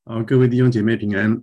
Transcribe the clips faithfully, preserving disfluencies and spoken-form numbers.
好，各位弟兄姐妹平安。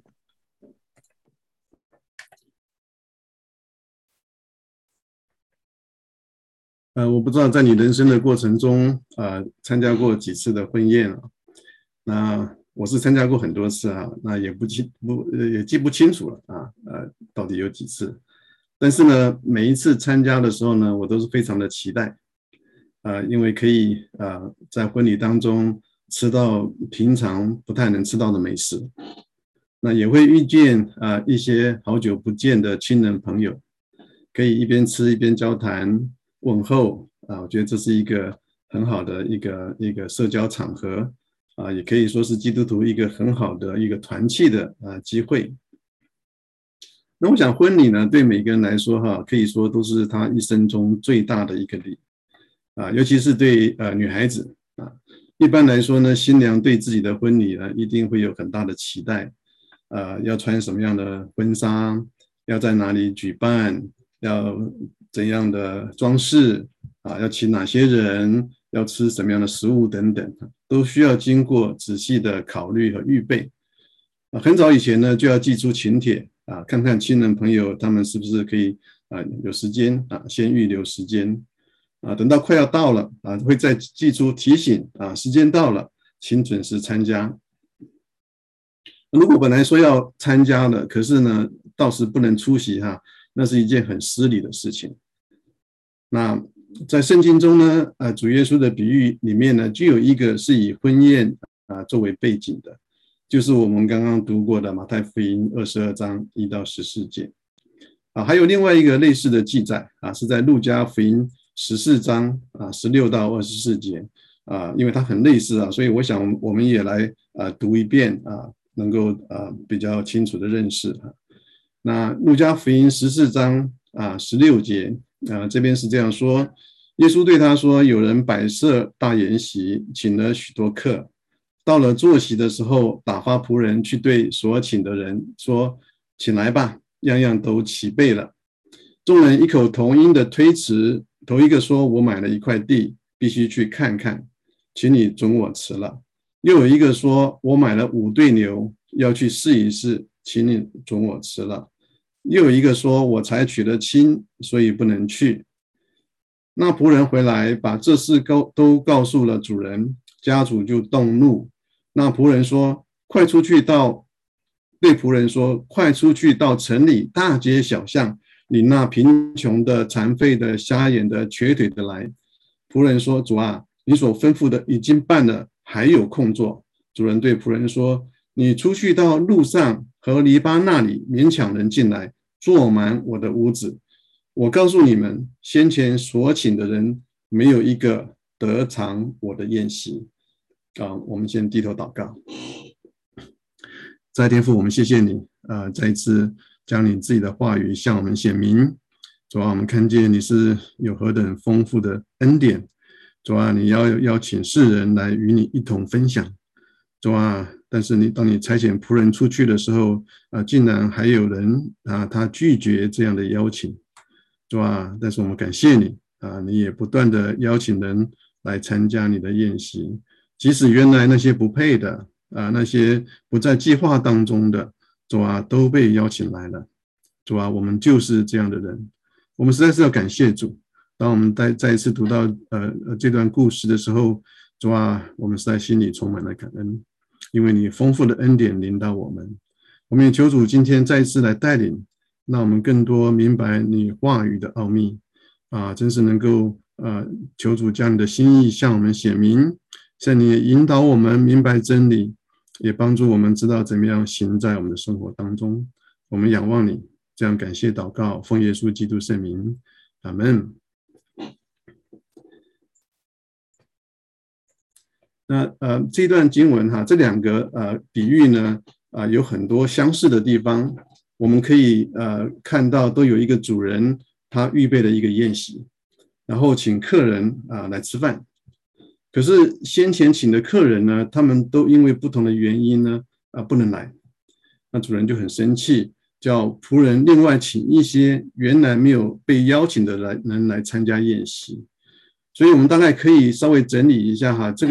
呃，我不知道在你人生的过程中，呃，参加过几次的婚宴啊？那我是参加过很多次啊，那也不记不呃也记不清楚了啊，呃，到底有几次？但是呢，每一次参加的时候呢，我都是非常的期待，呃，因为可以呃在婚礼当中吃到平常不太能吃到的美食，那也会遇见啊、呃、一些好久不见的亲人朋友，可以一边吃一边交谈问候啊，我觉得这是一个很好的一个一个社交场合啊，也可以说是基督徒一个很好的一个团契的啊机会。那我想婚礼呢，对每个人来说哈，可以说都是他一生中最大的一个礼啊，尤其是对呃女孩子啊，一般来说呢，新娘对自己的婚礼呢，一定会有很大的期待，呃，要穿什么样的婚纱，要在哪里举办，要怎样的装饰啊，要请哪些人，要吃什么样的食物等等，都需要经过仔细的考虑和预备。啊，很早以前呢，就要寄出请帖啊，看看亲人朋友他们是不是可以啊有时间啊，先预留时间啊，等到快要到了啊，会再寄出提醒啊，时间到了，请准时参加。如果本来说要参加的，可是呢，到时不能出席哈，那是一件很失礼的事情。那在圣经中呢，呃，主耶稣的比喻里面呢，就有一个是以婚宴啊作为背景的，就是我们刚刚读过的马太福音二十二章一到十四节啊，还有另外一个类似的记载啊，是在路加福音十四章啊十六到二十四节啊，因为它很类似啊，所以我想我们也来啊读一遍啊，能够啊比较清楚的认识啊。那路加福音十四章啊十六节啊，这边是这样说：耶稣对他说，有人摆设大筵席，请了许多客，到了坐席的时候，打发仆人去对所请的人说，请来吧，样样都齐备了。众人异口同音的推辞，头一个说，我买了一块地，必须去看看，请你准我辞了。又有一个说，我买了五对牛，要去试一试，请你准我辞了。又有一个说，我才娶了亲，所以不能去。那仆人回来，把这事都告诉了主人，家主就动怒。那仆人说，快出去到，对仆人说，快出去到城里大街小巷，领那贫穷的、残废的、瞎眼的、瘸腿的来。仆人说，主啊，你所吩咐的已经办了，还有空做。主人对仆人说，你出去到路上和篱笆那里，勉强人进来，坐满我的屋子。我告诉你们，先前所请的人，没有一个得偿我的宴席。啊，我们先低头祷告。在天父，我们谢谢你，呃，再一次将你自己的话语向我们显明。主啊，我们看见你是有何等丰富的恩典。主啊，你要邀请世人来与你一同分享。主啊，但是你当你差遣仆人出去的时候，啊，竟然还有人啊，他拒绝这样的邀请。主啊，但是我们感谢你啊，你也不断的邀请人来参加你的宴席，即使原来那些不配的啊，那些不在计划当中的，主啊，都被邀请来了。主啊，我们就是这样的人，我们实在是要感谢主。当我们再再一次读到呃这段故事的时候，主啊，我们实在心里充满了感恩，因为你丰富的恩典临到我们。我们也求主今天再一次来带领，让我们更多明白你话语的奥秘啊，真是能够呃求主将你的心意向我们显明，向你引导我们明白真理，也帮助我们知道怎么样行在我们的生活当中。我们仰望你，这样感谢祷告，奉耶稣基督圣名，阿们。那呃这段经文哈，这两个呃比喻呢啊、呃、有很多相似的地方，我们可以呃看到都有一个主人他预备了一个宴席，然后请客人啊、呃、来吃饭。可是先前请的客人呢，他们都因为不同的原因呢啊、呃、不能来，那主人就很生气，叫仆人另外请一些原来没有被邀请的来人来参加宴席。所以我们大概可以稍微整理一下哈，这个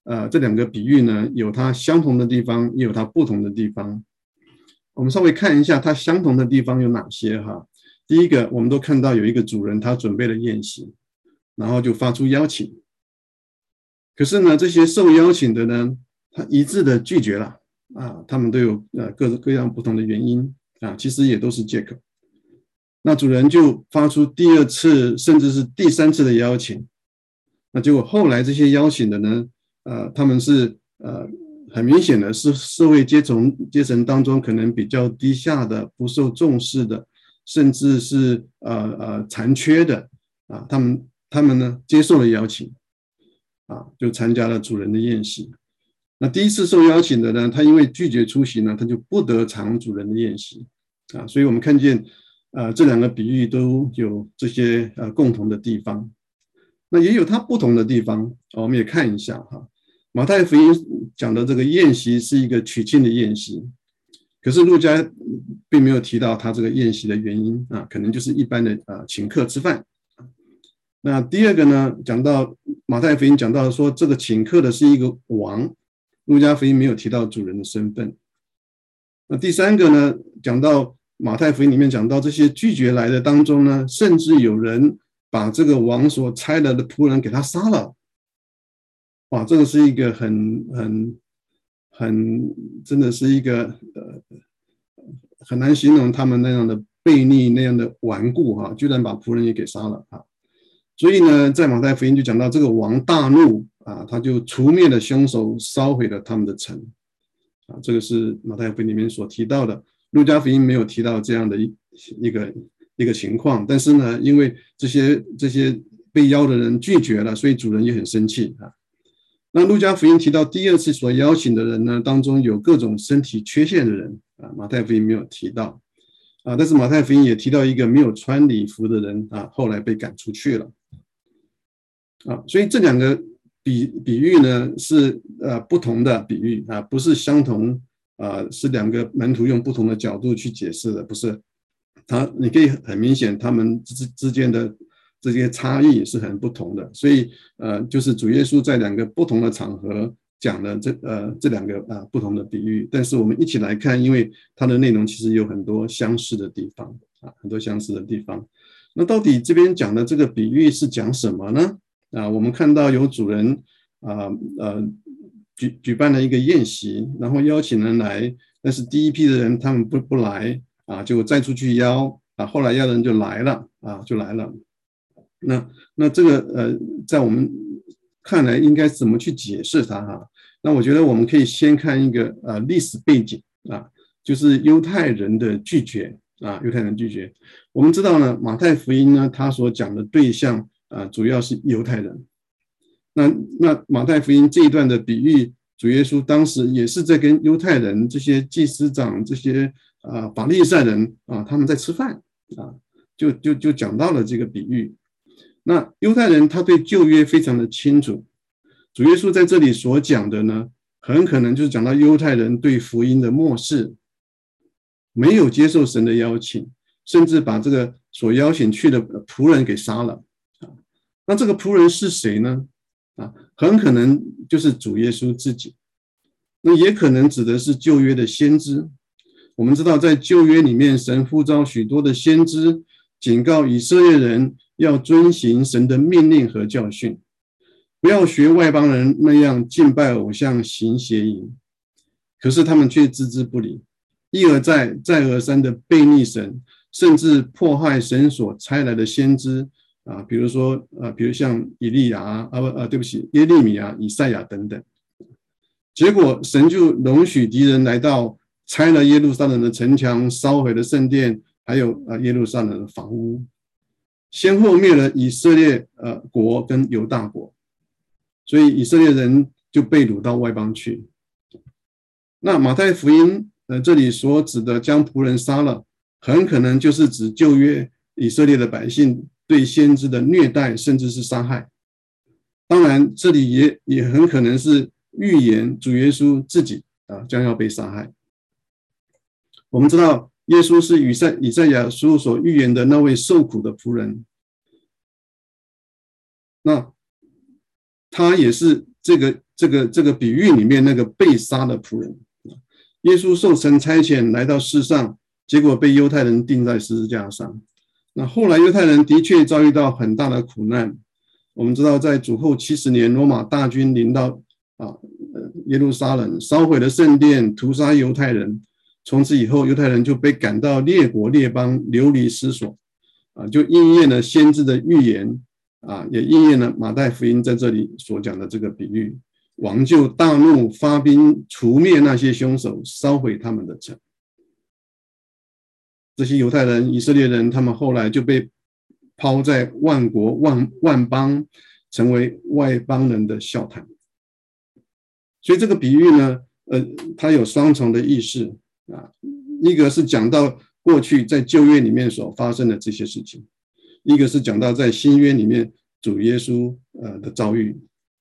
呃这两个比喻呢，有它相同的地方，也有它不同的地方。我们稍微看一下它相同的地方有哪些哈。第一个，我们都看到有一个主人他准备了宴席，然后就发出邀请。可是呢，这些受邀请的呢，他一致的拒绝了啊，他们都有呃各各样不同的原因啊，其实也都是借口。那主人就发出第二次甚至是第三次的邀请，那结果后来这些邀请的呢，呃，他们是呃很明显的是社会阶层阶层当中可能比较低下的、不受重视的，甚至是呃呃残缺的啊，他们他们呢接受了邀请。啊，就参加了主人的宴席。那第一次受邀请的呢，他因为拒绝出席呢，他就不得尝主人的宴席啊。所以我们看见，呃，这两个比喻都有这些呃共同的地方，那也有它不同的地方。哦、我们也看一下哈。马太福音讲的这个宴席是一个娶亲的宴席，可是路加并没有提到他这个宴席的原因啊，可能就是一般的呃请客吃饭。那第二个呢，讲到马太福音讲到说这个请客的是一个王，路加福音没有提到主人的身份。那第三个呢，讲到马太福音里面讲到这些拒绝来的当中呢，甚至有人把这个王所差来的仆人给他杀了。哇，这个是一个很很很真的是一个呃很难形容他们那样的悖逆那样的顽固哈，居然把仆人也给杀了哈。所以呢，在马太福音就讲到这个王大怒啊，他就除灭了凶手，烧毁了他们的城啊，这个是马太福音里面所提到的。路加福音没有提到这样的一一个一个情况，但是呢，因为这些这些被邀的人拒绝了，所以主人也很生气啊。那路加福音提到第二次所邀请的人呢，当中有各种身体缺陷的人啊，马太福音没有提到啊，但是马太福音也提到一个没有穿礼服的人啊，后来被赶出去了。啊，所以这两个比比喻呢是呃不同的比喻啊，不是相同啊，是两个门徒用不同的角度去解释的，不是。他你可以很明显他们之之间的这些差异是很不同的，所以呃就是主耶稣在两个不同的场合讲了这呃这两个啊不同的比喻，但是我们一起来看，因为它的内容其实有很多相似的地方啊，很多相似的地方。那到底这边讲的这个比喻是讲什么呢？啊，我们看到有主人啊呃举举办了一个宴席，然后邀请人来，但是第一批的人他们不不来啊，就再出去邀啊，后来邀的人就来了啊，就来了。那那这个呃，在我们看来应该怎么去解释它哈？那我觉得我们可以先看一个呃历史背景啊，就是犹太人的拒绝啊，犹太人拒绝。我们知道呢，马太福音呢，他所讲的对象。啊，主要是犹太人。那那马太福音这一段的比喻，主耶稣当时也是在跟犹太人这些祭司长、这些啊法利赛人啊，他们在吃饭啊，就就就讲到了这个比喻。那犹太人他对旧约非常的清楚，主耶稣在这里所讲的呢，很可能就是讲到犹太人对福音的漠视，没有接受神的邀请，甚至把这个所邀请去的仆人给杀了。那这个仆人是谁呢？啊，很可能就是主耶稣自己，那也可能指的是旧约的先知。我们知道，在旧约里面，神呼召许多的先知，警告以色列人要遵行神的命令和教训，不要学外邦人那样敬拜偶像、行邪淫。可是他们却置之不理，一而再、再而三的悖逆神，甚至迫害神所差来的先知。啊，比如说，呃，比如像以利亚啊，啊不，呃，对不起，耶利米啊、以赛亚等等，结果神就容许敌人来到，拆了耶路撒冷的城墙，烧毁了圣殿，还有呃耶路撒冷的房屋，先后灭了以色列呃国跟犹大国，所以以色列人就被掳到外邦去。那马太福音呃这里所指的将仆人杀了，很可能就是指旧约以色列的百姓对先知的虐待，甚至是杀害。当然，这里也也很可能是预言主耶稣自己啊将要被杀害。我们知道，耶稣是以赛以赛亚书所预言的那位受苦的仆人，那他也是这个这个这个比喻里面那个被杀的仆人。耶稣受神差遣来到世上，结果被犹太人钉在十字架上。那后来犹太人的确遭遇到很大的苦难。我们知道，在主后七十年，罗马大军临到啊耶路撒冷，烧毁了圣殿，屠杀犹太人。从此以后，犹太人就被赶到列国列邦，流离失所，啊，就应验了先知的预言，啊，也应验了马太福音在这里所讲的这个比喻。王就大怒，发兵除灭那些凶手，烧毁他们的城。这些犹太人、以色列人，他们后来就被抛在万国万万邦，成为外邦人的笑谈。所以这个比喻呢，呃，它有双重的意思啊。一个是讲到过去在旧约里面所发生的这些事情，一个是讲到在新约里面主耶稣呃的遭遇。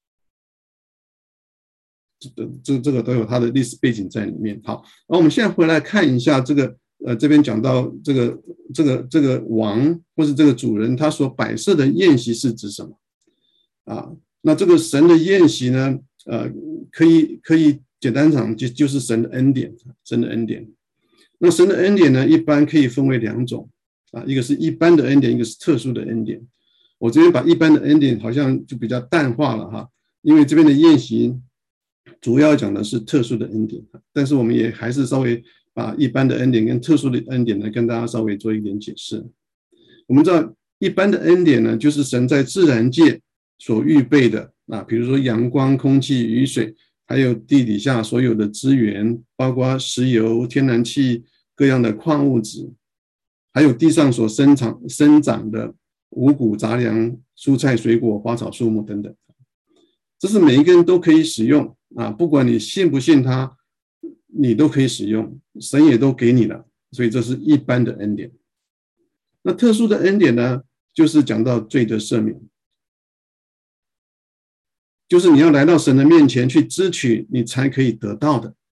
这这个都有它的历史背景在里面。好，然后我们现在回来看一下这个，呃，这边讲到这个这个这个王或是这个主人，他所摆设的宴席是指什么啊？那这个神的宴席呢，呃，可以可以简单讲就就是神的恩典，神的恩典。那神的恩典呢，一般可以分为两种啊，一个是一般的恩典，一个是特殊的恩典。我这边把一般的恩典好像就比较淡化了哈，因为这边的宴席主要讲的是特殊的恩典，但是我们也还是稍微把一般的恩典跟特殊的恩典呢，跟大家稍微做一点解释。我们知道一般的恩典呢，就是神在自然界所预备的啊，比如说阳光、空气、雨水，还有地底下所有的资源，包括石油、天然气、各样的矿物质，还有地上所生长生长的五谷杂粮、蔬菜、水果、花草树木等等，这是每一个人都可以使用啊，不管你信不信他，你都可以使用，神也都给你了，所以这是一般的恩典。那特殊的恩典呢，就是讲到罪的赦免，就是你要来到神的面前去支取，你才可以得到的。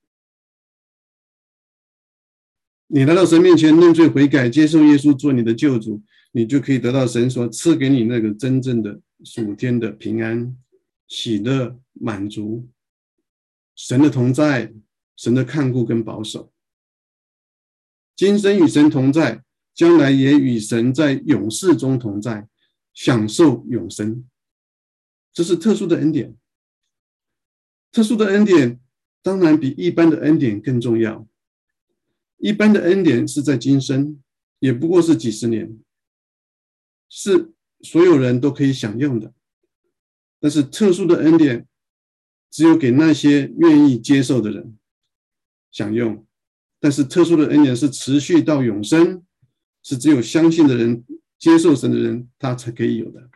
你来到神面前认罪悔改，接受耶稣做你的救主，你就可以得到神所赐给你那个真正的属天的平安、喜乐、满足，神的同在，神的看顾跟保守。今生与神同在，将来也与神在永世中同在，享受永生。这是特殊的恩典。特殊的恩典当然比一般的恩典更重要。一般的恩典是在今生，也不过是几十年，是所有人都可以享用的。但是特殊的恩典只有给那些愿意接受的人享用，但是特殊的恩典是持续到永生，是只有相信的人、接受神的人他才可以有的。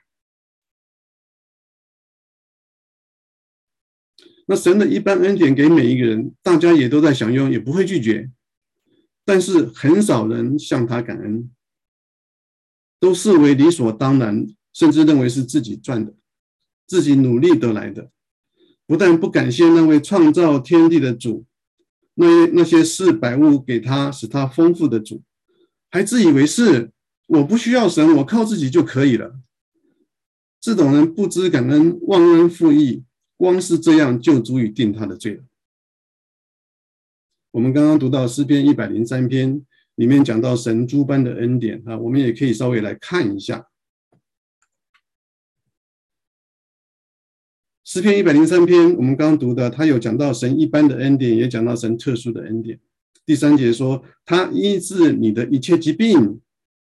那神的一般恩典给每一个人，大家也都在享用，也不会拒绝，但是很少人向他感恩，都视为理所当然，甚至认为是自己赚的，自己努力得来的。不但不感谢那位创造天地的主，那那些赐百物给他使他丰富的主，还自以为是，我不需要神，我靠自己就可以了。这种人不知感恩，忘恩负义，光是这样就足以定他的罪了。我们刚刚读到诗篇一百零三篇里面讲到神诸般的恩典啊，我们也可以稍微来看一下。诗篇一百零三篇我们刚刚读的，他有讲到神一般的恩典，也讲到神特殊的恩典。第三节说他医治你的一切疾病。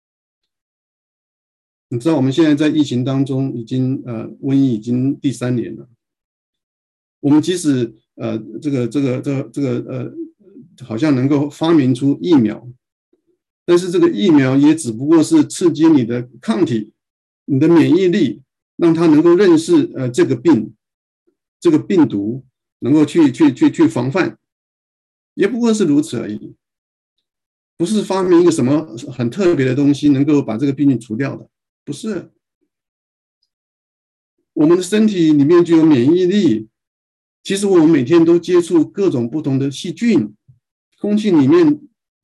你知道我们现在在疫情当中已经呃瘟疫已经第三年了，我们即使呃这个这个这个这个呃好像能够发明出疫苗，但是这个疫苗也只不过是刺激你的抗体、你的免疫力，让它能够认识呃这个病、这个病毒，能够去去去去防范，也不过是如此而已，不是发明一个什么很特别的东西能够把这个病菌除掉的，不是。我们的身体里面就有免疫力，其实我们每天都接触各种不同的细菌。空气里面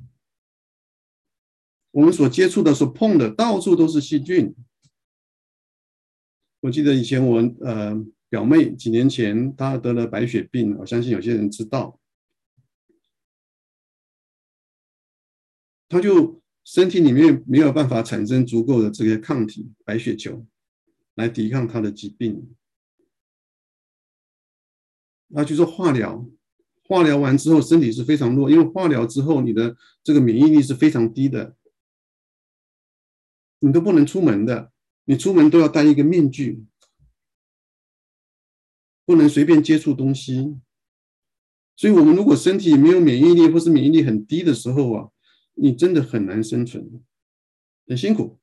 我们所接触的所碰的到处都是细菌。我记得以前我呃表妹几年前她得了白血病，我相信有些人知道，她就身体里面没有办法产生足够的这些抗体白血球来抵抗她的疾病，她去做化疗，化疗完之后身体是非常弱，因为化疗之后你的这个免疫力是非常低的，你都不能出门的，你出门都要戴一个面具，不能随便接触东西。所以我们如果身体没有免疫力或是免疫力很低的时候啊，你真的很难生存，很辛苦。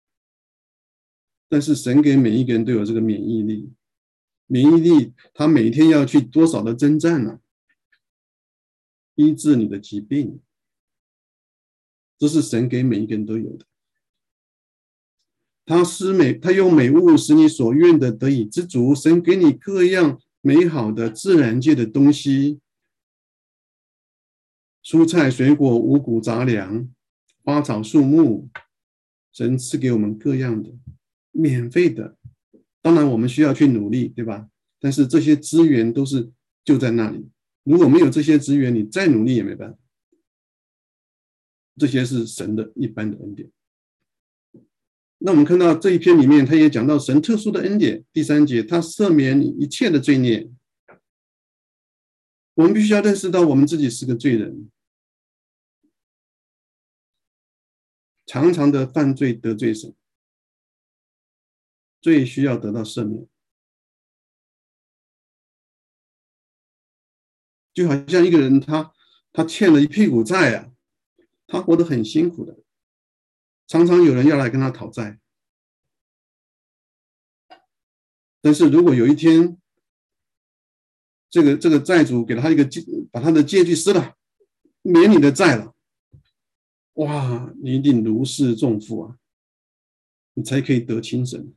但是神给每一个人都有这个免疫力，免疫力他每天要去多少的征战呢、啊？医治你的疾病，这是神给每一个人都有的。他施美，他用美物使你所愿的得以知足。神给你各样美好的自然界的东西，蔬菜、水果、五谷杂粮、花草树木，神赐给我们各样的免费的。当然我们需要去努力，对吧？但是这些资源都是就在那里，如果没有这些资源，你再努力也没办法。这些是神的一般的恩典。那我们看到这一篇里面，他也讲到神特殊的恩典。第三节，他赦免你一切的罪孽。我们必须要认识到我们自己是个罪人，常常的犯罪得罪神，罪需要得到赦免。就好像一个人他他欠了一屁股债啊，他活得很辛苦的，常常有人要来跟他讨债。但是如果有一天，这个这个债主给了他一个把他的借据撕了，免你的债了，哇，你一定如释重负啊，你才可以得清神。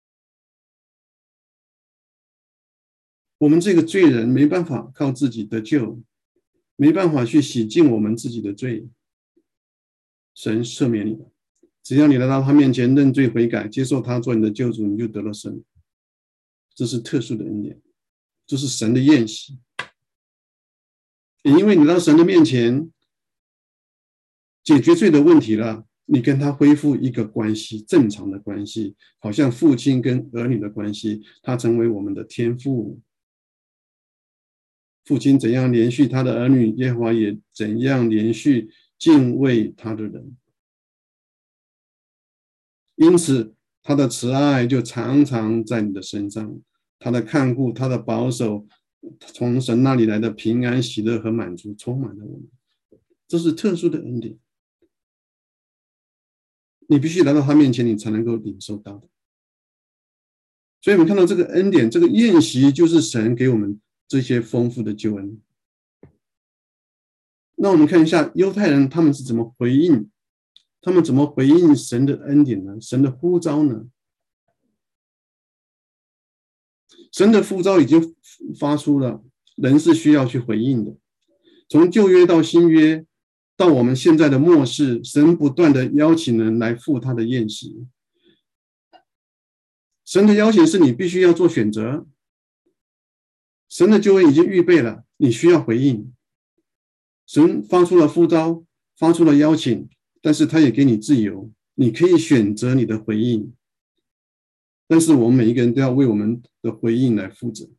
我们这个罪人没办法靠自己得救，没办法去洗净我们自己的罪，神赦免你了。只要你来到他面前认罪悔改，接受他做你的救主，你就得了赦免。这是特殊的恩典，这是神的宴席。也因为你到神的面前解决罪的问题了，你跟他恢复一个关系，正常的关系，好像父亲跟儿女的关系，他成为我们的天父。父亲怎样连续他的儿女，耶和华也怎样连续敬畏他的人。因此他的慈爱就常常在你的身上，他的看顾，他的保守，从神那里来的平安喜乐和满足充满了我们。这是特殊的恩典，你必须来到他面前，你才能够领受到的。所以我们看到这个恩典，这个宴席就是神给我们这些丰富的救恩。那我们看一下犹太人他们是怎么回应，他们怎么回应神的恩典呢？神的呼召呢？神的呼召已经发出了，人是需要去回应的。从旧约到新约，到我们现在的末世，神不断的邀请人来赴他的宴席。神的邀请是你必须要做选择，神的救恩已经预备了，你需要回应。神发出了呼召，发出了邀请，但是他也给你自由，你可以选择你的回应。但是我们每一个人都要为我们的回应来负责。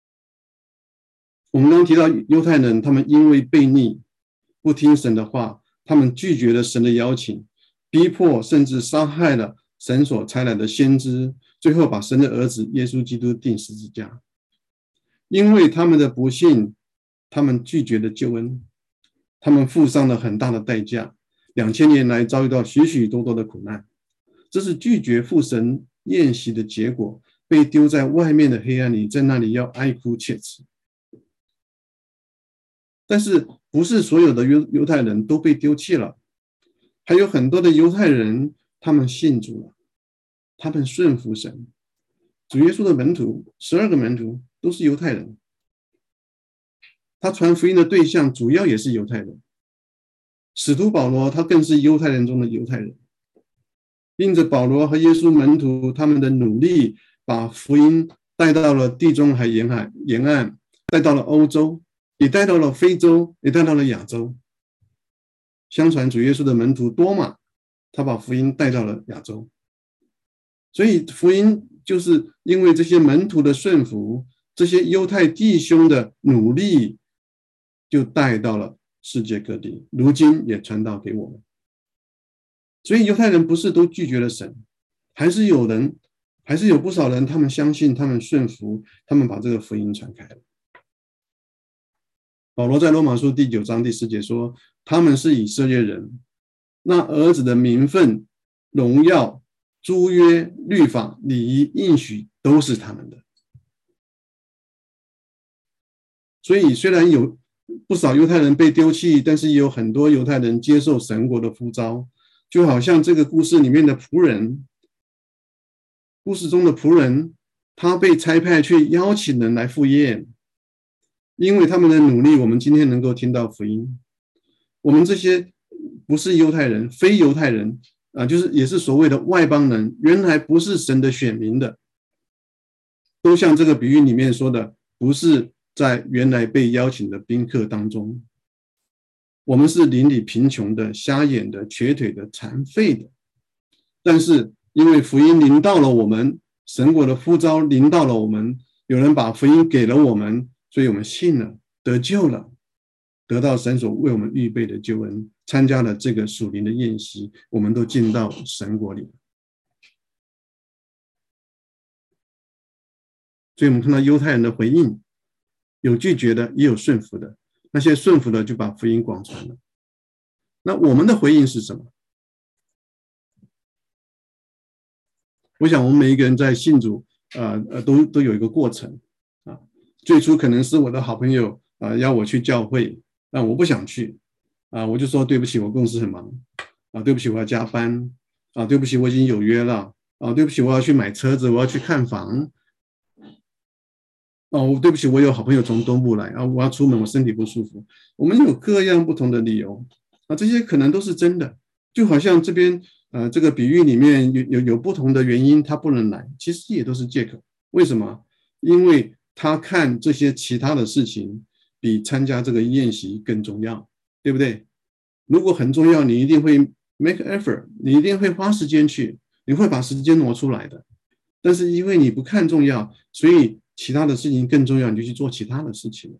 我们刚刚提到犹太人，他们因为悖逆，不听神的话，他们拒绝了神的邀请，逼迫甚至杀害了神所差来的先知，最后把神的儿子耶稣基督钉十字架。因为他们的不信，他们拒绝了救恩，他们付上了很大的代价，两千年来遭遇到许许多多的苦难。这是拒绝父神宴席的结果，被丢在外面的黑暗里，在那里要哀哭切齿。但是不是所有的犹太人都被丢弃了，还有很多的犹太人他们信主了，他们顺服神。主耶稣的门徒，十二个门徒都是犹太人，他传福音的对象主要也是犹太人。使徒保罗他更是犹太人中的犹太人，因着保罗和耶稣门徒他们的努力，把福音带到了地中海沿海沿岸，带到了欧洲，也带到了非洲，也带到了亚洲。相传主耶稣的门徒多马，他把福音带到了亚洲。所以福音就是因为这些门徒的顺服，这些犹太弟兄的努力，就带到了世界各地，如今也传到给我们。所以犹太人不是都拒绝了神，还是有人，还是有不少人，他们相信，他们顺服，他们把这个福音传开了。保罗在罗马书第九章第十节说，他们是以色列人，那儿子的名分、荣耀、诸约、律法、礼仪、应许都是他们的。所以虽然有不少犹太人被丢弃，但是也有很多犹太人接受神国的呼召，就好像这个故事里面的仆人，故事中的仆人，他被差派去邀请人来赴宴，因为他们的努力，我们今天能够听到福音。我们这些不是犹太人、非犹太人啊，就是也是所谓的外邦人，原来不是神的选民的，都像这个比喻里面说的，不是在原来被邀请的宾客当中。我们是邻里贫穷的、瞎眼的、瘸腿的、残废的，但是因为福音临到了我们，神国的呼召临到了我们，有人把福音给了我们，所以我们信了，得救了，得到神所为我们预备的救恩，参加了这个属灵的宴席，我们都进到神国里。所以我们看到犹太人的回应，有拒绝的，也有顺服的。那些顺服的就把福音广传了。那我们的回应是什么？我想我们每一个人在信主，呃呃，都都有一个过程啊。最初可能是我的好朋友啊、呃、邀我去教会，那我不想去啊，我就说对不起，我公司很忙啊，对不起，我要加班啊，对不起，我已经有约了啊，对不起，我要去买车子，我要去看房。哦，对不起，我有好朋友从东部来啊，我要出门，我身体不舒服。我们有各样不同的理由啊，这些可能都是真的。就好像这边呃这个比喻里面有有有不同的原因，他不能来，其实也都是借口。为什么？因为他看这些其他的事情比参加这个宴席更重要，对不对？如果很重要，你一定会 make effort， 你一定会花时间去，你会把时间挪出来的。但是因为你不看重要，所以其他的事情更重要，你就去做其他的事情。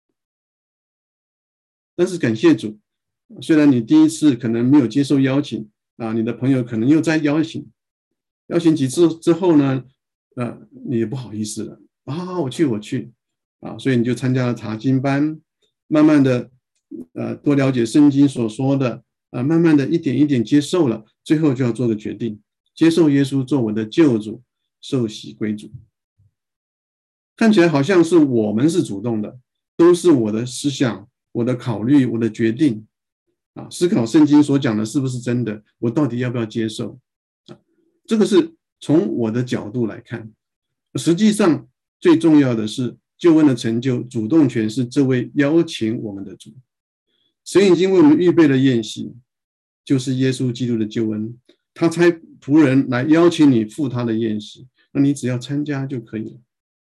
但是感谢主，虽然你第一次可能没有接受邀请啊，你的朋友可能又再邀请，邀请几次之后呢，呃，你也不好意思了啊，我去我去啊，所以你就参加了查经班，慢慢的呃多了解圣经所说的啊，慢慢的一点一点接受了，最后就要做个决定，接受耶稣做我的救主，受洗归主。看起来好像是我们是主动的，都是我的思想、我的考虑、我的决定啊，思考圣经所讲的是不是真的，我到底要不要接受啊？这个是从我的角度来看，实际上最重要的是救恩的成就，主动权是这位邀请我们的主，神已经为我们预备了宴席，就是耶稣基督的救恩，他差仆人来邀请你赴他的宴席，那你只要参加就可以了。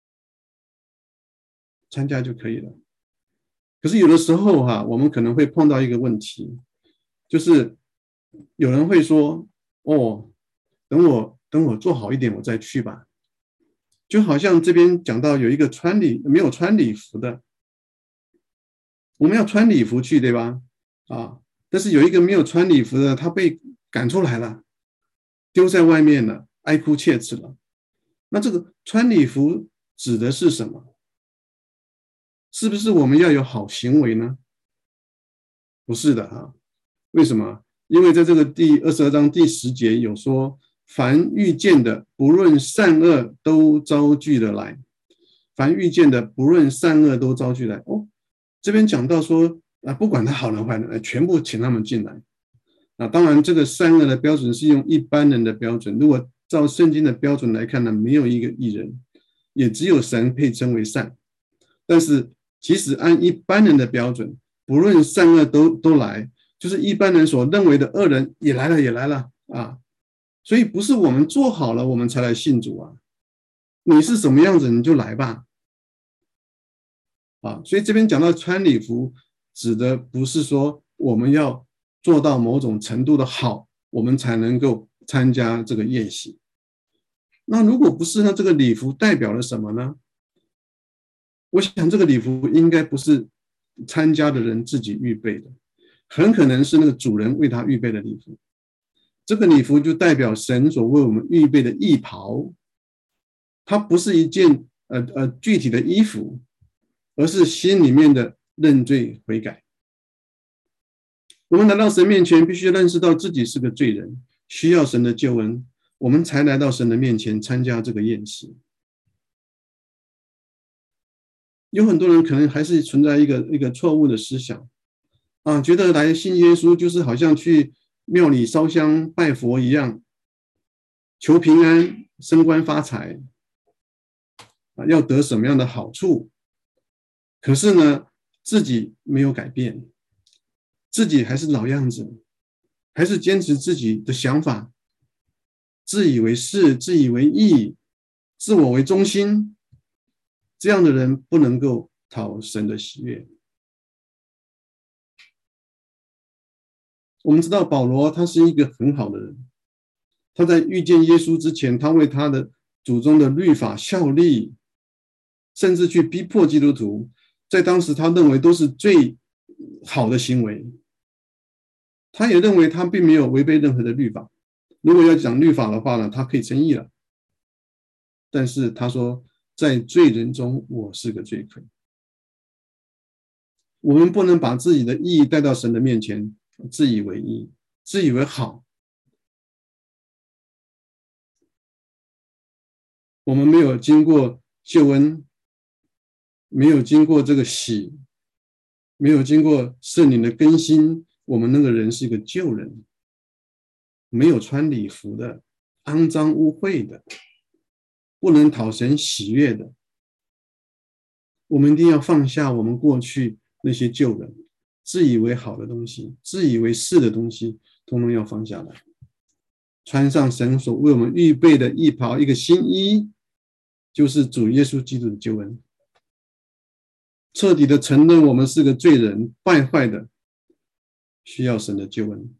参加就可以了。可是有的时候哈、啊，我们可能会碰到一个问题，就是有人会说：“哦，等我等我做好一点，我再去吧。”就好像这边讲到有一个穿礼没有穿礼服的，我们要穿礼服去，对吧？啊，但是有一个没有穿礼服的，他被赶出来了，丢在外面了，哀哭切齿了。那这个穿礼服指的是什么？是不是我们要有好行为呢？不是的啊，为什么？因为在这个第二十二章第十节有说，凡遇见的不论善恶都招聚了来，凡遇见的不论善恶都招聚来。哦，这边讲到说啊，不管他好人坏人，全部请他们进来。啊，当然这个善恶的标准是用一般人的标准，如果照圣经的标准来看呢，没有一个义人，也只有神配称为善。但是其实按一般人的标准，不论善恶都都来，就是一般人所认为的恶人也来了也来了啊，所以不是我们做好了我们才来信主啊， 你是什么样子你就来吧。啊，所以这边讲到穿礼服，指的不是说我们要做到某种程度的好，我们才能够参加这个宴席。那如果不是呢，这个礼服代表了什么呢？我想这个礼服应该不是参加的人自己预备的，很可能是那个主人为他预备的礼服。这个礼服就代表神所为我们预备的义袍，它不是一件呃呃具体的衣服，而是心里面的认罪悔改。我们来到神面前，必须认识到自己是个罪人，需要神的救恩，我们才来到神的面前参加这个宴席。有很多人可能还是存在一个一个错误的思想啊，觉得来信耶稣就是好像去庙里烧香拜佛一样，求平安、升官发财啊，要得什么样的好处？可是呢，自己没有改变，自己还是老样子，还是坚持自己的想法，自以为是、自以为义、自我为中心，这样的人不能够讨神的喜悦。我们知道保罗他是一个很好的人，他在遇见耶稣之前，他为他的祖宗的律法效力，甚至去逼迫基督徒，在当时他认为都是最好的行为。他也认为他并没有违背任何的律法，如果要讲律法的话呢，他可以称义了。但是他说，在罪人中我是个罪魁。我们不能把自己的义带到神的面前，自以为义，自以为好。我们没有经过救恩，没有经过这个洗，没有经过圣灵的更新，我们那个人是一个旧人，没有穿礼服的，肮脏污秽的，不能讨神喜悦的。我们一定要放下我们过去那些旧人，自以为好的东西，自以为是的东西，统统要放下来，穿上神所为我们预备的一袍，一个新衣，就是主耶稣基督的救恩。彻底的承认我们是个罪人，败坏的，需要神的救恩。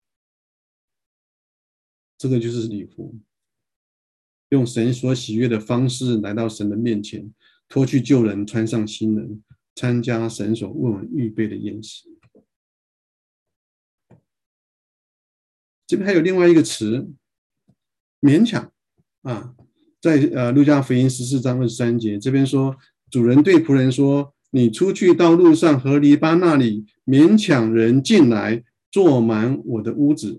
这个就是礼服，用神所喜悦的方式来到神的面前，脱去旧人，穿上新人，参加神所为我们预备的宴席。这边还有另外一个词，勉强啊，在呃路加福音十四章二十三节，这边说，主人对仆人说：“你出去到路上和篱笆那里，勉强人进来，坐满我的屋子。”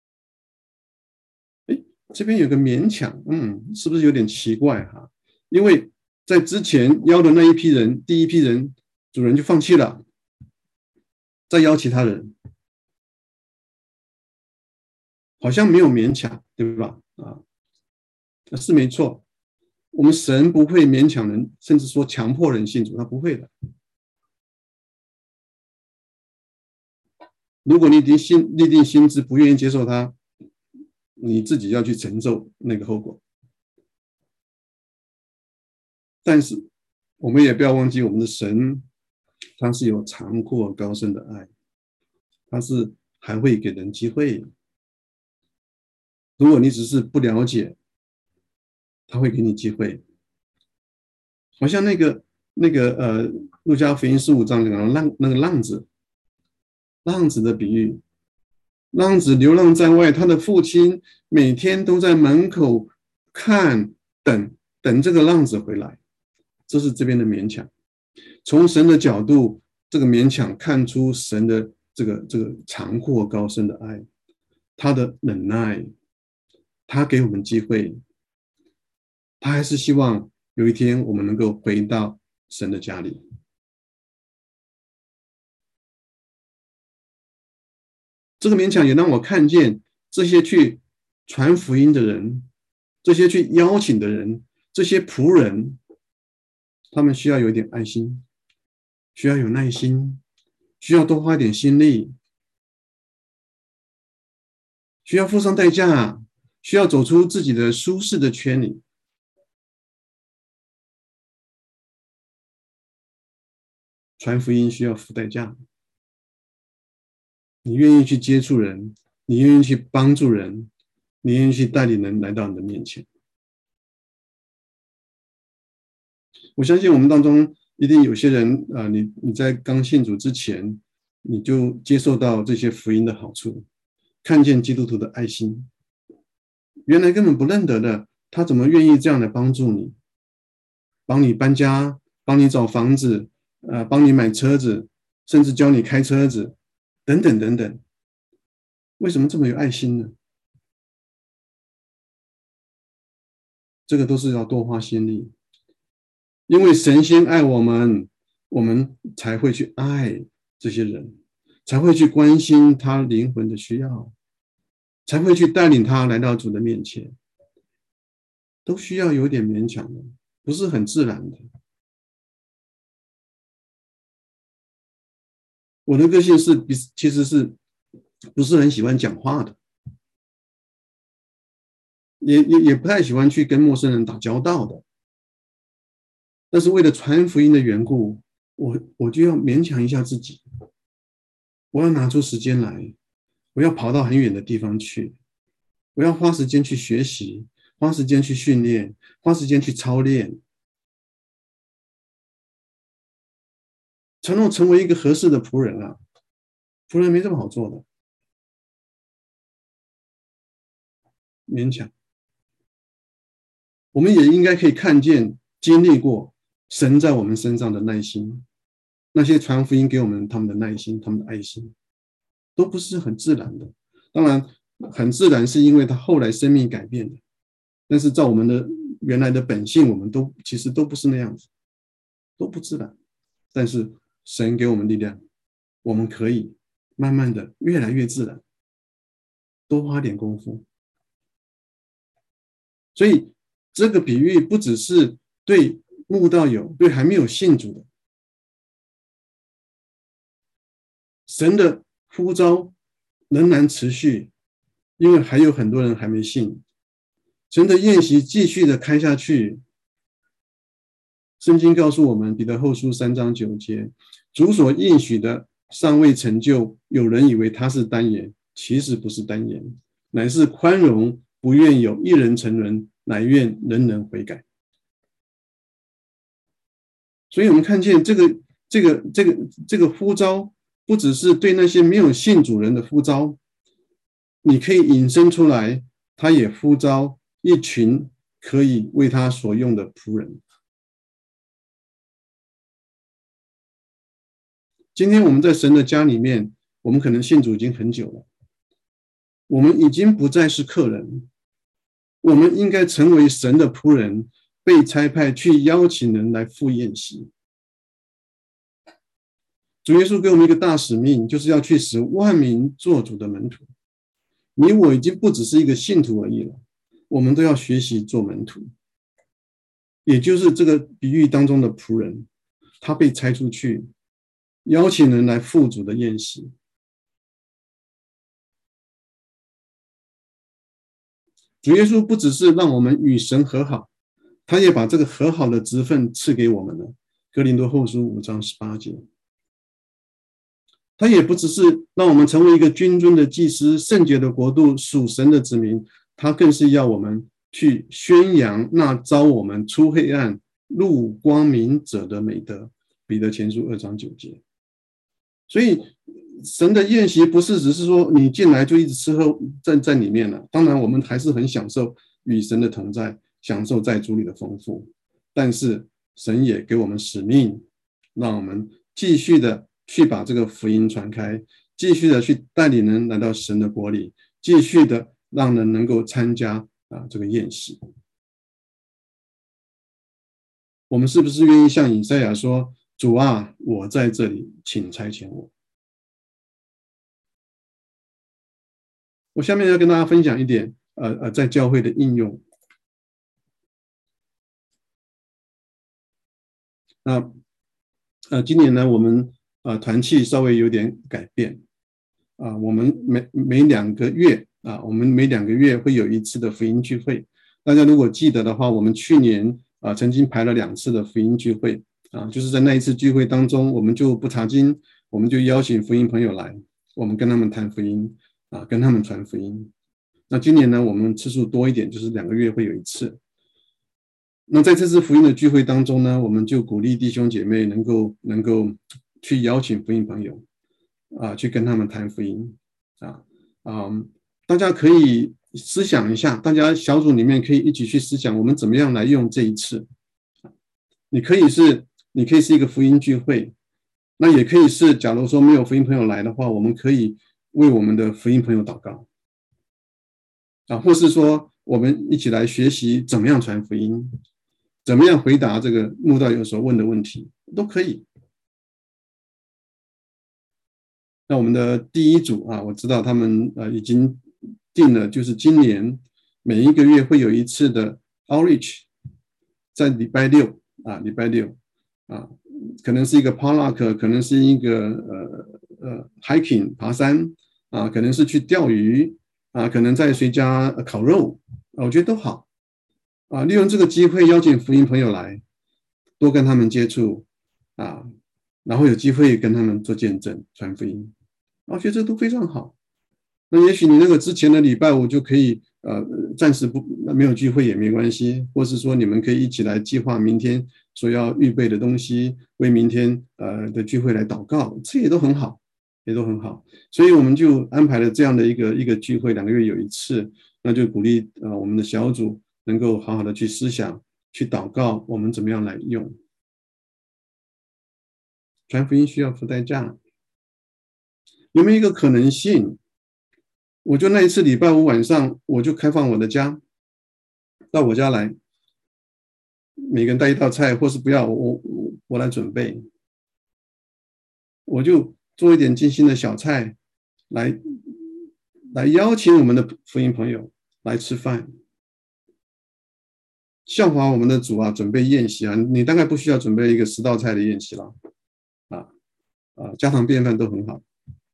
哎，这边有个勉强，嗯，是不是有点奇怪哈？因为在之前邀的那一批人，第一批人主人就放弃了，再邀其他人，好像没有勉强，对吧？啊，是没错。我们神不会勉强人，甚至说强迫人信主，他不会的。如果你已经心立定心志，不愿意接受他，你自己要去承受那个后果。但是我们也不要忘记，我们的神他是有长阔高深的爱，他是还会给人机会。如果你只是不了解，他会给你机会。好像那个那个呃，路加福音十五章讲的浪那个浪子，浪子的比喻，浪子流浪在外，他的父亲每天都在门口看等等这个浪子回来，这是这边的勉强。从神的角度，这个勉强看出神的这个这个长阔高深的爱，他的忍耐，他给我们机会，他还是希望有一天我们能够回到神的家里。这个勉强也让我看见这些去传福音的人，这些去邀请的人，这些仆人，他们需要有一点爱心，需要有耐心，需要多花一点心力，需要付上代价，需要走出自己的舒适的圈里。 传福音需要付代价，你愿意去接触人，你愿意去帮助人，你愿意去带领人来到你的面前。我相信我们当中一定有些人啊、呃，你你在刚信主之前，你就接受到这些福音的好处，看见基督徒的爱心，原来根本不认得的，他怎么愿意这样来帮助你，帮你搬家，帮你找房子，呃，帮你买车子，甚至教你开车子，等等等等。为什么这么有爱心呢？这个都是要多花心力，因为神先爱我们，我们才会去爱这些人，才会去关心他灵魂的需要，才会去带领他来到主的面前，都需要有点勉强的，不是很自然的。我的个性是其实是不是很喜欢讲话的，也也也不太喜欢去跟陌生人打交道的。但是为了传福音的缘故，我我就要勉强一下自己，我要拿出时间来，我要跑到很远的地方去，我要花时间去学习，花时间去训练，花时间去操练，才能成为一个合适的仆人啊！仆人没这么好做的，勉强。我们也应该可以看见、经历过神在我们身上的耐心，那些传福音给我们他们的耐心、他们的爱心，都不是很自然的。当然，很自然是因为他后来生命改变的，但是照我们的原来的本性，我们都其实都不是那样子，都不自然。但是神给我们力量，我们可以慢慢的越来越自然，多花点功夫。所以这个比喻不只是对慕道友，对还没有信主的，神的呼召仍然持续，因为还有很多人还没信。神的宴席继续的开下去。圣经告诉我们，彼得后书三章九节，主所应许的尚未成就，有人以为他是单言，其实不是单言，乃是宽容，不愿有一人沉沦，乃愿人人悔改。所以我们看见这个这个这个这个呼召，不只是对那些没有信主人的呼召，你可以引申出来，他也呼召一群可以为他所用的仆人。今天我们在神的家里面，我们可能信主已经很久了，我们已经不再是客人，我们应该成为神的仆人，被差派去邀请人来赴宴席。主耶稣给我们一个大使命，就是要去使万民做主的门徒。你我已经不只是一个信徒而已了，我们都要学习做门徒，也就是这个比喻当中的仆人，他被差出去邀请人来赴主的宴席。主耶稣不只是让我们与神和好，他也把这个和好的职分赐给我们了。哥林多后书五章十八节。他也不只是让我们成为一个君尊的祭司，圣洁的国度，属神的子民，他更是要我们去宣扬那召我们出黑暗入光明者的美德。彼得前书二章九节。所以神的宴席不是只是说你进来就一直吃喝 在, 在里面了，当然我们还是很享受与神的同在，享受在主里的丰富，但是神也给我们使命，让我们继续的去把这个福音传开，继续的去带领人来到神的国里，继续的让人能够参加、啊、这个宴席。我们是不是愿意像以赛亚说，主啊，我在这里，请差遣我。我下面要跟大家分享一点呃呃在教会的应用。那呃今年呢，我们呃团契稍微有点改变啊、呃，我们每每两个月啊、呃，我们每两个月会有一次的福音聚会。大家如果记得的话，我们去年啊、呃、曾经排了两次的福音聚会。 啊，就是在那一次聚会当中，我们就不查经，我们就邀请福音朋友来，我们跟他们谈福音啊，跟他们传福音。那今年呢，我们次数多一点，就是两个月会有一次。那在这次福音的聚会当中呢，我们就鼓励弟兄姐妹能够能够去邀请福音朋友啊，去跟他们谈福音啊啊，大家可以思想一下，大家小组里面可以一起去思想，我们怎么样来用这一次。你可以是你可以是一个福音聚会，那也可以是，假如说没有福音朋友来的话，我们可以为我们的福音朋友祷告啊，或是说我们一起来学习怎么样传福音，怎么样回答这个慕道友所问的问题，都可以。那我们的第一组啊，我知道他们呃已经定了，就是今年每一个月会有一次的 outreach， 在礼拜六啊，礼拜六啊，可能是一个 potluck， 可能是一个呃呃 hiking 爬山啊，可能是去钓鱼啊，可能在谁家烤肉，啊，我觉得都好啊，利用这个机会邀请福音朋友来，多跟他们接触啊，然后有机会跟他们做见证传福音。我觉得这都非常好。那也许你那个之前的礼拜五就可以，呃，暂时不没有聚会也没关系，或是说你们可以一起来计划明天所要预备的东西，为明天呃的聚会来祷告，这也都很好，也都很好。所以我们就安排了这样的一个一个聚会，两个月有一次，那就鼓励呃我们的小组能够好好的去思想、去祷告，我们怎么样来用传福音需要付代价。有没有一个可能性？我就那一次礼拜五晚上，我就开放我的家，到我家来，每个人带一道菜，或是不要我我我来准备，我就做一点精心的小菜，来来邀请我们的福音朋友来吃饭，效法我们的主啊，准备宴席啊，你大概不需要准备一个十道菜的宴席了，啊啊，家常便饭都很好。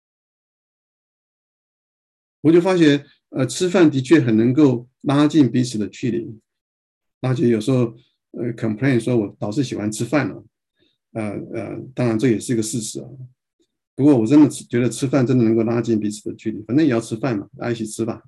我就发现，呃，吃饭的确很能够拉近彼此的距离。拉近有时候，呃，complain 说我老是喜欢吃饭了，呃呃，当然这也是一个事实啊。不过我真的觉得吃饭真的能够拉近彼此的距离，反正也要吃饭嘛，大家一起吃吧。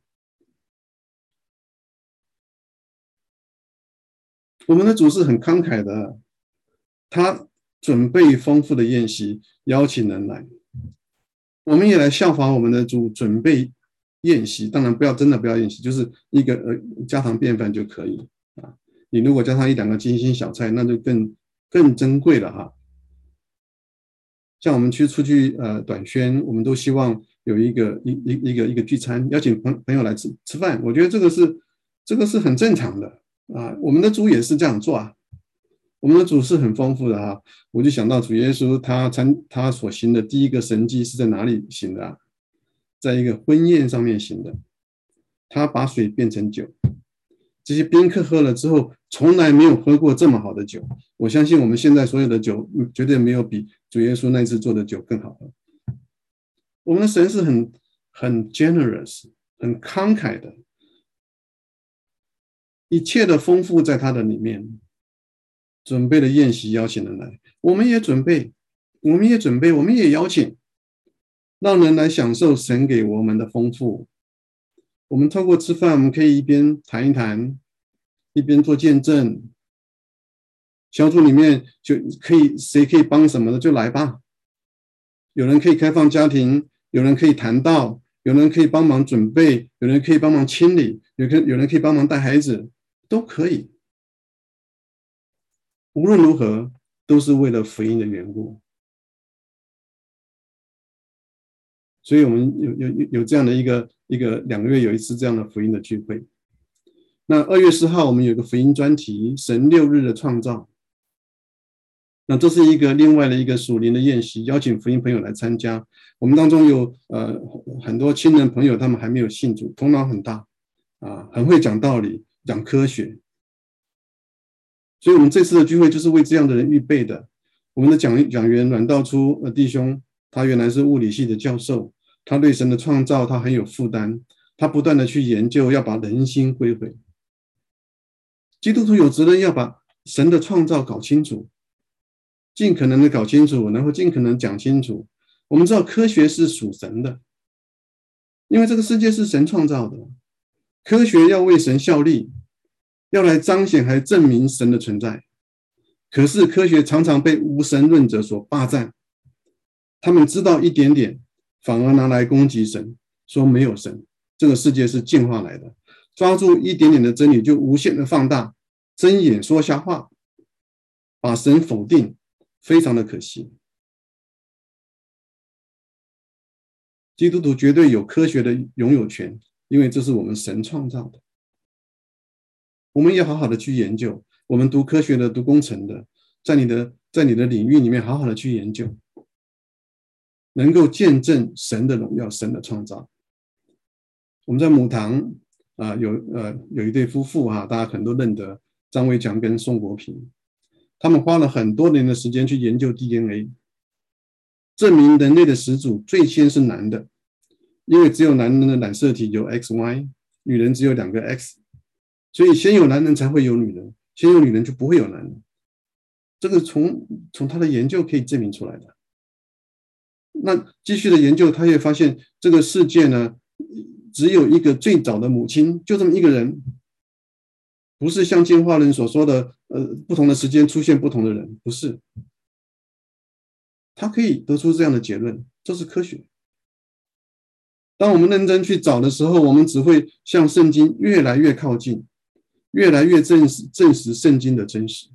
我们的主是很慷慨的，他准备丰富的宴席，邀请人来。我们也来效法我们的主，准备宴席。当然不要真的不要宴席，就是一个呃家常便饭就可以啊。你如果加上一两个精心小菜，那就更更珍贵了哈。像我们去出去呃短宣，我们都希望有一个一一一个一个聚餐，邀请朋朋友来吃吃饭。我觉得这个是这个是很正常的啊。我们的主也是这样做啊。我们的主是很丰富的哈，我就想到主耶稣他参他所行的第一个神迹是在哪里行的啊？在一个婚宴上面行的，他把水变成酒，这些宾客喝了之后，从来没有喝过这么好的酒。我相信我们现在所有的酒，绝对没有比主耶稣那次做的酒更好喝。我们的神是很很 generous， 很慷慨的，一切的丰富在他的里面。准备了宴席，邀请人来，我们也准备，我们也准备，我们也邀请，让人来享受神给我们的丰富。我们透过吃饭，我们可以一边谈一谈，一边做见证。小组里面就可以，谁可以帮什么的就来吧。有人可以开放家庭，有人可以谈道，有人可以帮忙准备，有人可以帮忙清理，有人有人可以帮忙带孩子，都可以。无论如何，都是为了福音的缘故。所以我们有有有这样的一个一个两个月有一次这样的福音的聚会。那二月四号我们有个福音专题，神六日的创造。那这是一个另外的一个属灵的宴席，邀请福音朋友来参加。我们当中有呃很多亲人朋友，他们还没有信主，头脑很大啊，很会讲道理，讲科学。所以我们这次的聚会就是为这样的人预备的。我们的讲讲员阮道初呃弟兄，他原来是物理系的教授，他对神的创造他很有负担，他不断的去研究，要把人心归回。基督徒有责任要把神的创造搞清楚， 尽可能的搞清楚，然后尽可能讲清楚。我们知道科学是属神的，因为这个世界是神创造的，科学要为神效力，要来彰显还证明神的存在。可是科学常常被无神论者所霸占，他们知道一点点，反而拿来攻击神，说没有神，这个世界是进化来的。抓住一点点的真理就无限的放大，睁眼说瞎话，把神否定，非常的可惜。基督徒绝对有科学的拥有权，因为这是我们神创造的。我们也好好的去研究，我们读科学的、读工程的，在你的在你的领域里面好好的去研究，能够见证神的荣耀、神的创造。我们在母堂啊、呃，有呃有一对夫妇哈、啊，大家可能都认得，张维强跟宋国平，他们花了很多年的时间去研究 D N A， 证明人类的始祖最先是男的，因为只有男人的染色体有 X Y， 女人只有两个 X， 所以先有男人才会有女人，先有女人就不会有男人。这个从从他的研究可以证明出来的。那继续的研究，他也发现这个世界呢，只有一个最早的母亲，就这么一个人，不是像进化论所说的，呃，不同的时间出现不同的人，不是。他可以得出这样的结论，这是科学。当我们认真去找的时候，我们只会向圣经越来越靠近，越来越证实证实圣经的真实。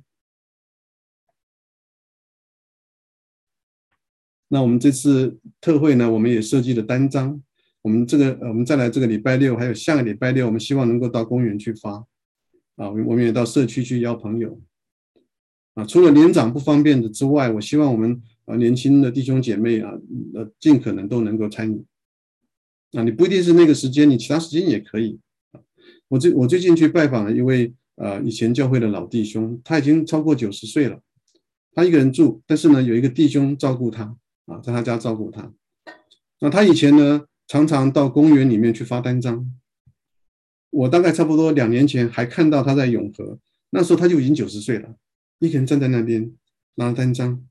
那我们这次特会呢，我们也设计了单张。我们这个，我们再来这个礼拜六，还有下个礼拜六，我们希望能够到公园去发啊，我们也到社区去邀朋友啊。除了年长不方便的之外，我希望我们啊年轻的弟兄姐妹啊，呃，尽可能都能够参与。啊，你不一定是那个时间，你其他时间也可以。我最我最近去拜访了一位呃以前教会的老弟兄，他已经超过九十岁了，他一个人住，但是呢有一个弟兄照顾他。啊，在他家照顾他。那他以前呢，常常到公园里面去发单张。我大概差不多两年前还看到他在永和，那时候他就已经九十岁了，一个人站在那边拿单张。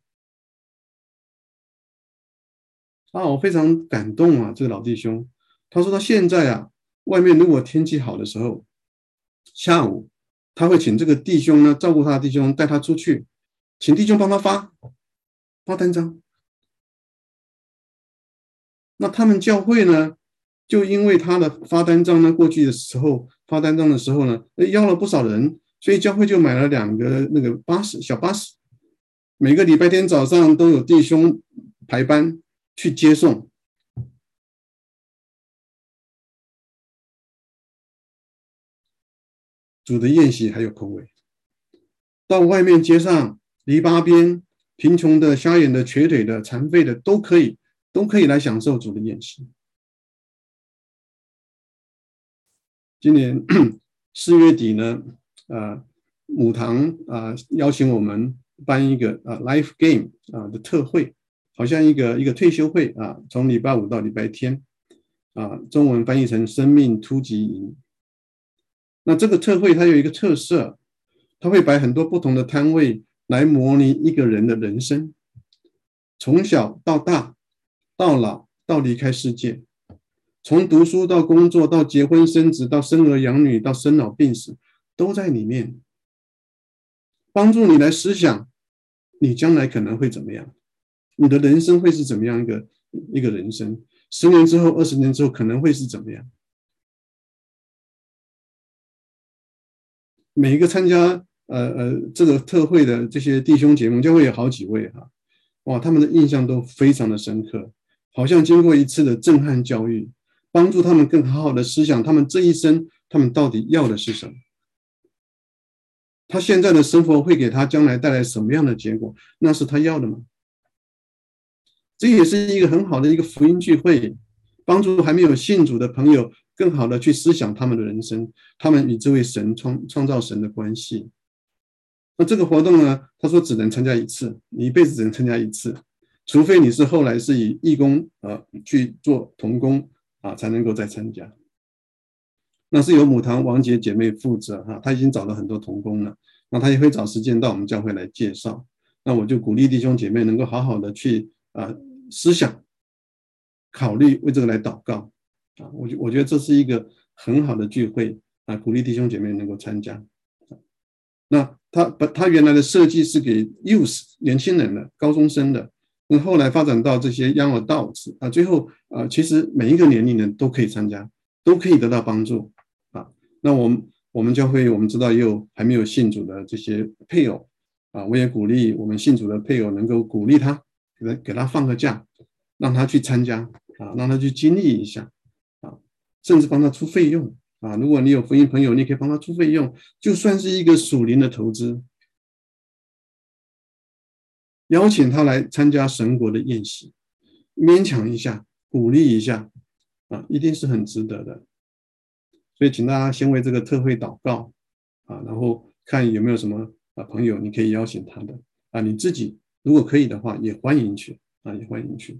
啊，我非常感动啊，这个老弟兄。他说他现在啊，外面如果天气好的时候，下午他会请这个弟兄呢，照顾他的弟兄带他出去，请弟兄帮他发发单张。那他们教会呢，就因为他的发单张呢，过去的时候发单张的时候呢，邀了不少人，所以教会就买了两个那个巴士小巴士，每个礼拜天早上都有弟兄排班去接送。主的宴席还有口味，到外面街上、篱笆边，贫穷的、瞎眼的、瘸腿的、残废的都可以。都可以来享受主的宴席。今年四月底呢，呃，母堂啊、呃、邀请我们办一个啊、呃、Life Game 啊、呃、的特会，好像一个一个退休会啊，从礼拜五到礼拜天啊，中文翻译成生命突击营。那这个特会它有一个特色，它会摆很多不同的摊位来模拟一个人的人生，从小到大。到老到离开世界，从读书到工作到结婚生子到生儿养女到生老病死，都在里面，帮助你来思想你将来可能会怎么样，你的人生会是怎么样一个一个人生，十年之后二十年之后可能会是怎么样。每一个参加呃呃这个特会的这些弟兄姐妹，教会有好几位哈、啊，哇，他们的印象都非常的深刻。好像经过一次的震撼教育，帮助他们更好好的思想，他们这一生他们到底要的是什么？他现在的生活会给他将来带来什么样的结果？那是他要的吗？这也是一个很好的一个福音聚会，帮助还没有信主的朋友更好的去思想他们的人生，他们与这位神创创造神的关系。那这个活动呢，他说只能参加一次，你一辈子只能参加一次。除非你是后来是以义工呃去做同工啊，才能够再参加。那是由母堂王姐姐妹负责哈，她已经找了很多同工了，那她也会找时间到我们教会来介绍。 那我就鼓励弟兄姐妹能够好好的去啊、呃、思想考虑为这个来祷告啊，我我觉得这是一个很好的聚会啊，鼓励弟兄姐妹能够参加。那他他原来的设计是给 youth 年轻人的高中生的，那后来发展到这些 young adults 啊，最后啊，其实每一个年龄人都可以参加，都可以得到帮助啊。那我们我们教会我们知道也有还没有信主的这些配偶啊，我也鼓励我们信主的配偶能够鼓励他，给他给他放个假，让他去参加啊，让他去经历一下啊，甚至帮他出费用。啊，如果你有福音朋友，你可以帮他出费用，就算是一个属灵的投资，邀请他来参加神国的宴席，勉强一下，鼓励一下，啊，一定是很值得的。所以，请大家先为这个特会祷告，啊，然后看有没有什么啊朋友你可以邀请他的，啊，你自己如果可以的话，也欢迎去，啊，也欢迎去。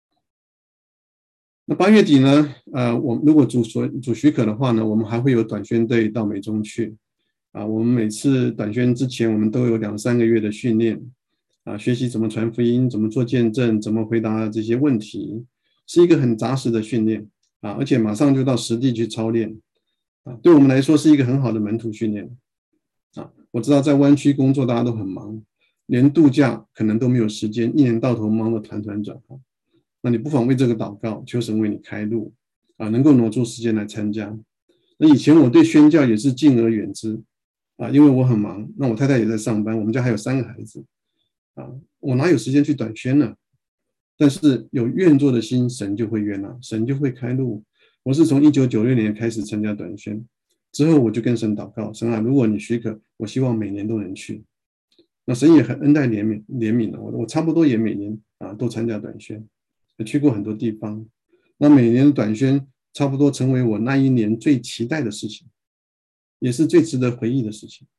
那八月底呢，呃，我们如果主所主许可的话呢，我们还会有短宣队到美中去，啊，我们每次短宣之前，我们都有两三个月的训练，啊，学习怎么传福音，怎么做见证，怎么回答这些问题，是一个很扎实的训练，啊，而且马上就到实地去操练，啊，对我们来说是一个很好的门徒训练，啊，我知道在湾区工作大家都很忙，连度假可能都没有时间，一年到头忙得团团转。那你不妨为这个祷告，求神为你开路啊，能够挪出时间来参加。那以前我对宣教也是敬而远之啊，因为我很忙，那我太太也在上班，我们家还有三个孩子啊，我哪有时间去短宣呢？但是有愿做的心，神就会悦纳，神就会开路。我是从一九九六年开始参加短宣，之后我就跟神祷告，神啊，如果你许可，我希望每年都能去。那神也很恩待怜悯怜悯了我，我差不多也每年啊都参加短宣。去过很多地方，那每年的短宣差不多成为我那一年最期待的事情，也是最值得回忆的事情。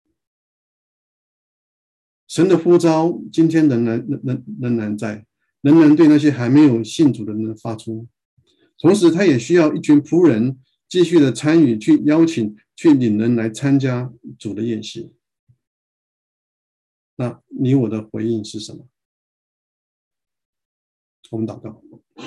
神的呼召今天仍然仍仍然在，仍然对那些还没有信主的人发出。同时，他也需要一群仆人继续的参与，去邀请、去领人来参加主的宴席。那你我的回应是什么？我们祷告。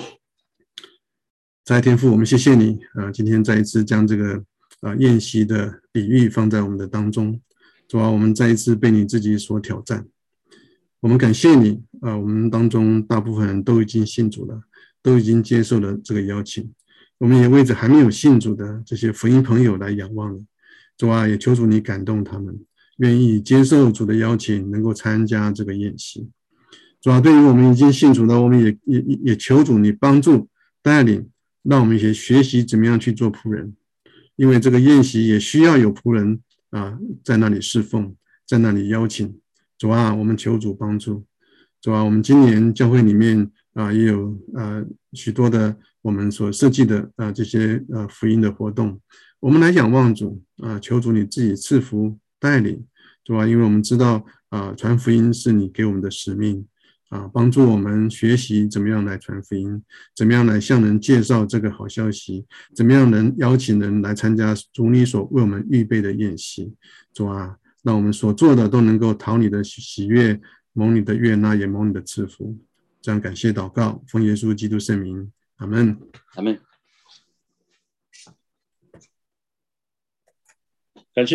在天父，我们谢谢你啊！今天再一次将这个啊宴席的比喻放在我们的当中，主啊，我们再一次被你自己所挑战。我们感谢你啊！我们当中大部分人都已经信主了，都已经接受了这个邀请。我们也为着还没有信主的这些福音朋友来仰望你，主啊，也求主你感动他们，愿意接受主的邀请，能够参加这个宴席。主啊，对于我们已经信主的，我们也也也求主你帮助带领，让我们也学习怎么样去做仆人，因为这个宴席也需要有仆人啊，在那里侍奉，在那里邀请。主啊，我们求主帮助。主啊，我们今年教会里面啊，也有呃许多的我们所设计的啊这些呃福音的活动，我们来仰望主啊，求主你自己赐福带领。主啊，因为我们知道啊，传福音是你给我们的使命。啊，帮助我们学习怎么样来传福音，怎么样来向人介绍这个好消息，怎么样能邀请人来参加主你所为我们预备的宴席。主啊，让我们所做的都能够讨你的喜悦，蒙你的悦纳，也蒙你的赐福。这样感谢祷告，奉耶稣基督圣名，阿们。 阿们。